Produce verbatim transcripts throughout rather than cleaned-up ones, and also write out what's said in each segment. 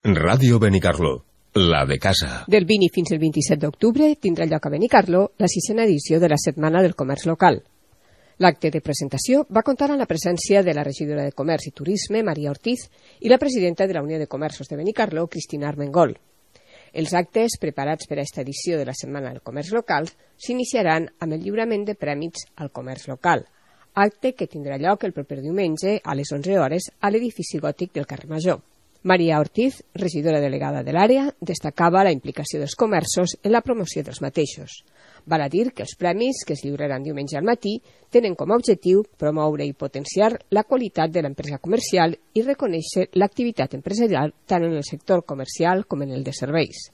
Ràdio Benicarló, la de casa. Del vint fins al vint-i-set d'octubre tindrà lloc a Benicarló la sisena edició de la Setmana del Comerç Local. L'acte de presentació va comptar amb la presència de la regidora de Comerç i Turisme, Maria Ortiz, i la presidenta de la Unió de Comerços de Benicarló, Cristina Armengol. Els actes preparats per a aquesta edició de la Setmana del Comerç Local s'iniciaran amb el lliurament de prèmits al comerç local, acte que tindrà lloc el proper diumenge a les onze hores a l'edifici gòtic del carrer Major. Maria Ortiz, regidora delegada de l'àrea, destacava la implicació dels comerços en la promoció dels mateixos. Val a dir que els premis, que es lliuraran diumenge al matí, tenen com a objectiu promoure i potenciar la qualitat de l'empresa comercial i reconèixer l'activitat empresarial tant en el sector comercial com en el de serveis.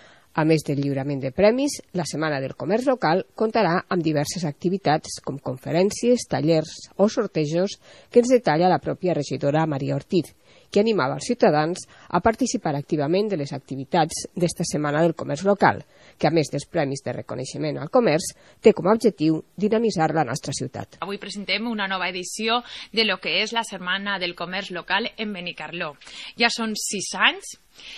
A més del lliurament de premis, la Setmana del Comerç Local comptarà amb diverses activitats com conferències, tallers o sortejos que ens detalla la pròpia regidora Maria Ortiz, que animava els ciutadans a participar activament de les activitats d'esta Setmana del Comerç Local, que a més dels premis de reconeixement al comerç, té com a objectiu dinamitzar la nostra ciutat. Avui presentem una nova edició de lo que és la Setmana del Comerç Local en Benicarló. Ja són sis anys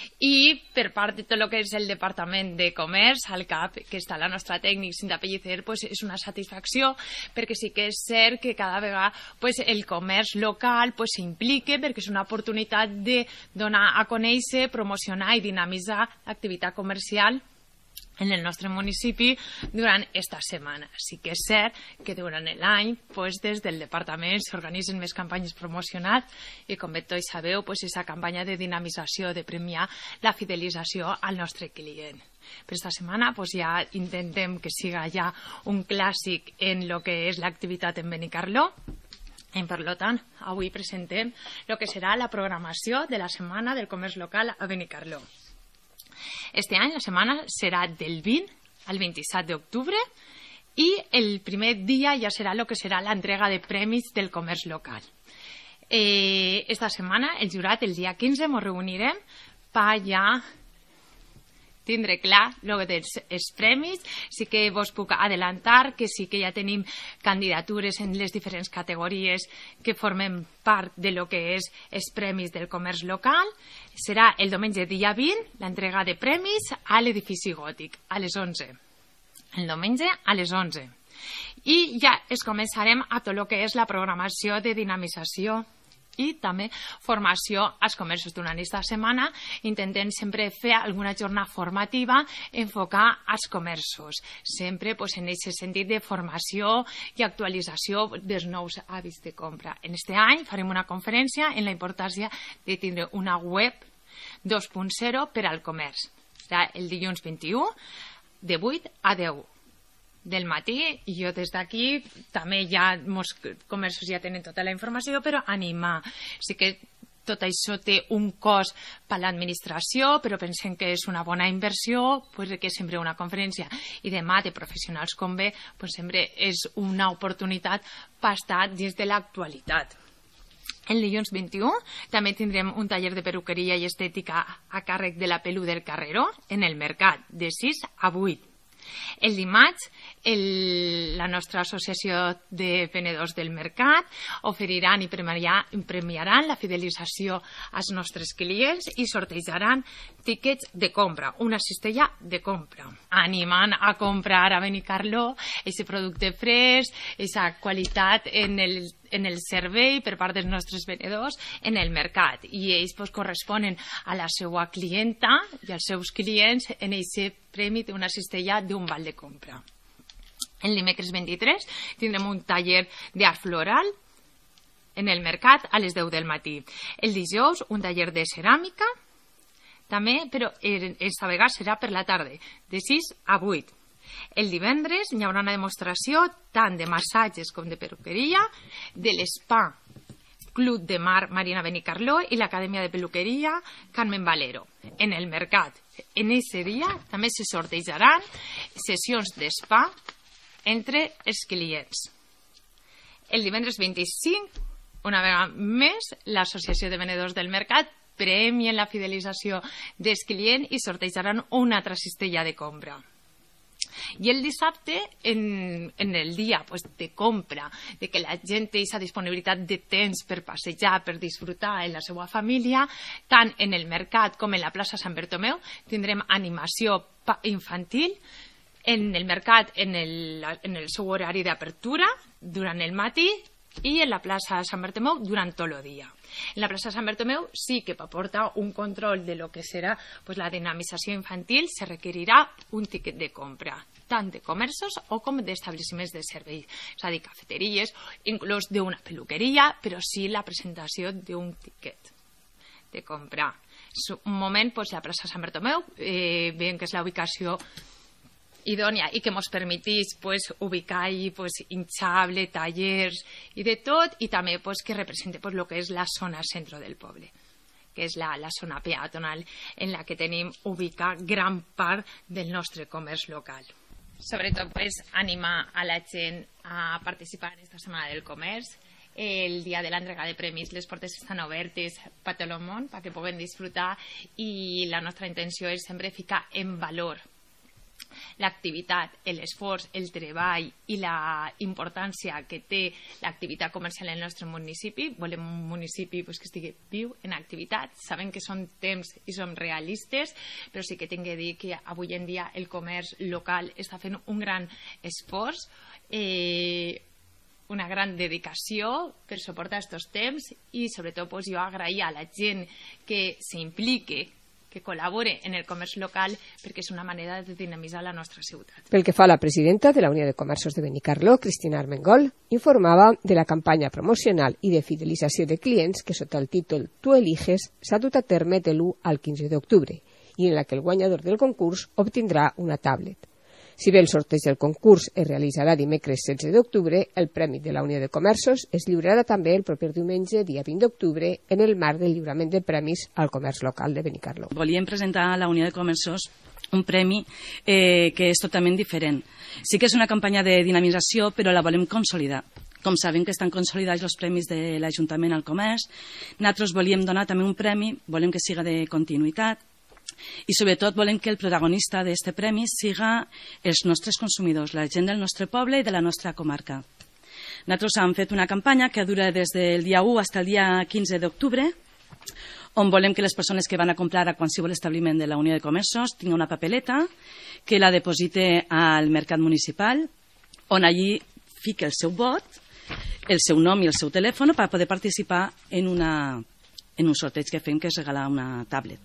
i per part de tot el que és el Departament de Comerç, al cap, que està la nostra tècnic Cinta Pellicer, pues és una satisfacció perquè sí que és cert que cada vegada pues, el comerç local pues, s'implique perquè és una oportunitat de donar a conèixer, promocionar i dinamitzar l'activitat comercial en el nostre municipi durant esta setmana. Sí que és cert que durant l'any, pues, des del departament s'organitzen més campanyes promocionals i, com bé tots sabeu, pues, aquesta campanya de dinamització, de premiar la fidelització al nostre client. Per esta setmana pues, ja intentem que siga ja un clàssic en el que és l'activitat en Benicarló. I, per tant, avui presentem el que serà la programació de la Setmana del Comerç Local a Benicarló. Este any la setmana serà del vint al vint-i-set d'octubre i el primer dia ja serà el que serà l'entrega de premis del comerç local. Eh, esta setmana, el jurat, el dia quinze, ens reunirem per ja tindre clar el dels els premis. Sí que vos puc adelantar que sí que ja tenim candidatures en les diferents categories que formen part de lo que és els premis del comerç local. Serà el diumenge dia vint l'entrega de premis a l'edifici gòtic a les onze. El diumenge a les onze. I ja es començarem a tot el que és la programació de dinamització i també formació als comerços durant aquesta setmana, intentem sempre fer alguna jornada formativa enfocar als comerços, sempre pues, en aquest sentit de formació i actualització dels nous hàbits de compra. En aquest any farem una conferència en la importància de tindre una web dos punt zero per al comerç. Serà el dilluns vint-i-u de vuit a deu del matí, i jo des d'aquí també ja molts comerços ja tenen tota la informació, però animar. Sí que tot això té un cost per l'administració, però pensem que és una bona inversió, pues, que sempre una conferència i demà de professionals com bé, pues, sempre és una oportunitat per estar dins de l'actualitat. El dilluns vint-i-u també tindrem un taller de perruqueria i estètica a càrrec de la Pelu del Carreró en el mercat, de sis a vuit. El dimarts, el, la nostra associació de venedors del mercat oferiran i premiaran la fidelització als nostres clients i sortejaran tíquets de compra, una cistella de compra, animant a comprar a Benicarló aquest producte fresc, aquesta qualitat en el en el servei per part dels nostres venedors en el mercat, i ells pues, corresponen a la seva clienta i als seus clients en aquest premi d'una cistella d'un val de compra. El dimecres vint-i-tres tindrem un taller d'art floral en el mercat a les deu del matí. El dijous un taller de ceràmica també, però esta vegada serà per la tarda, de sis a vuit. El divendres hi haurà una demostració tant de massatges com de perruqueria de l'Spa Club de Mar Marina Benicarló i l'Acadèmia de Peluqueria Carmen Valero en el mercat. En aquest dia també se sortejaran sessions d'espa entre els clients. El divendres vint-i-cinc, una vegada més, l'Associació de Venedors del Mercat premien la fidelització dels clients i sortejaran una altra cistella de compra. I el dissabte, en, en el dia pues, de compra, de que la gent té aquesta disponibilitat de temps per passejar, per disfrutar en la seva família, tant en el mercat com en la plaça Sant Bartomeu, tindrem animació infantil, en el mercat en el, en el seu horari d'apertura, durant el matí, i en la plaça Sant Bartomeu durant tot el dia. En la plaça Sant Bartomeu sí que per portar un control de lo que serà pues, la dinamització infantil se requerirà un tiquet de compra, tant de comerços o com d'establiments de servei, és a dir, cafeteries, inclús d'una peluqueria, però sí la presentació d'un tiquet de compra. És un moment, pues, la plaça Sant Bartomeu, eh, veiem que és la ubicació idònia i que ens permetís pues, ubicar-hi pues, hinchable, tallers i de tot, i també pues, que representa pues, lo que és la zona centre del poble, que és la, la zona peatonal en la que tenim ubicat gran part del nostre comerç local. Sobretot pues, animar a la gent a participar en esta setmana del comerç. El dia de l'entrega de premis les portes estan obertes per tot el món perquè puguen disfrutar, i la nostra intenció és sempre ficar en valor l'activitat, l'esforç, el treball i la importància que té l'activitat comercial en el nostre municipi. Volem un municipi pues, que estigui viu en activitat. Sabem que són temps i som realistes, però sí que tinc que dir que avui en dia el comerç local està fent un gran esforç, eh, una gran dedicació per suportar aquests temps, i sobretot pues, jo agrair a la gent que s'implique, que col·labore en el comerç local, perquè és una manera de dinamitzar la nostra ciutat. Pel que fa a la presidenta de la Unió de Comerços de Benicarló, Cristina Armengol, informava de la campanya promocional i de fidelització de clients que sota el títol Tu eliges s'ha dut a terme de l'u al quinze d'octubre, i en la que el guanyador del concurs obtindrà una tablet. Si bé el sorteig del concurs es realitzarà dimecres setze d'octubre, el Premi de la Unió de Comerços es lliurarà també el proper diumenge, dia vint d'octubre, en el marc del lliurament de premis al comerç local de Benicarló. Volíem presentar a la Unió de Comerços un premi eh, que és totalment diferent. Sí que és una campanya de dinamització, però la volem consolidar. Com sabem que estan consolidats els premis de l'Ajuntament al comerç, nosaltres volíem donar també un premi, volem que siga de continuïtat, i sobretot volem que el protagonista d'aquest premi siga els nostres consumidors, la gent del nostre poble i de la nostra comarca. Nosaltres hem fet una campanya que dura des del dia u fins al dia quinze d'octubre, on volem que les persones que van a comprar a qualsevol establiment de la Unió de Comerços tinguin una papeleta, que la deposite al mercat municipal, on allí fique el seu vot, el seu nom i el seu telèfon per poder participar en, una, en un sorteig que fem, que és regalar una tablet.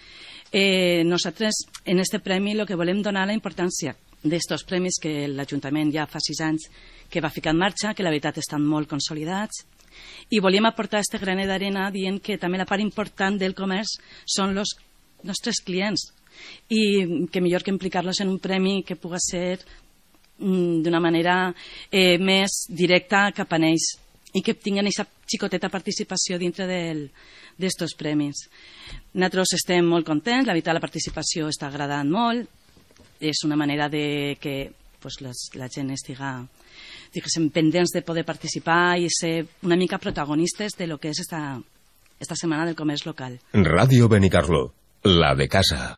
Eh, nosaltres, en aquest premi, el que volem donar la importància d'estos premis que l'Ajuntament ja fa sis anys que va ficar en marxa, que la veritat estan molt consolidats, i volíem aportar aquest granet d'arena dient que també la part important del comerç són els nostres clients, i que millor que implicar-los en un premi que pugui ser mm, d'una manera eh, més directa cap a ells, i que tinguin aquesta xicoteta participació dintre d'aquests premis. Nosaltres estem molt contents, la veritat la participació està agradant molt, és una manera de que pues, les, la gent estiga diguéssim, pendents de poder participar i ser una mica protagonistes de lo que és esta, esta setmana del comerç local. Ràdio Benicarló, la de casa.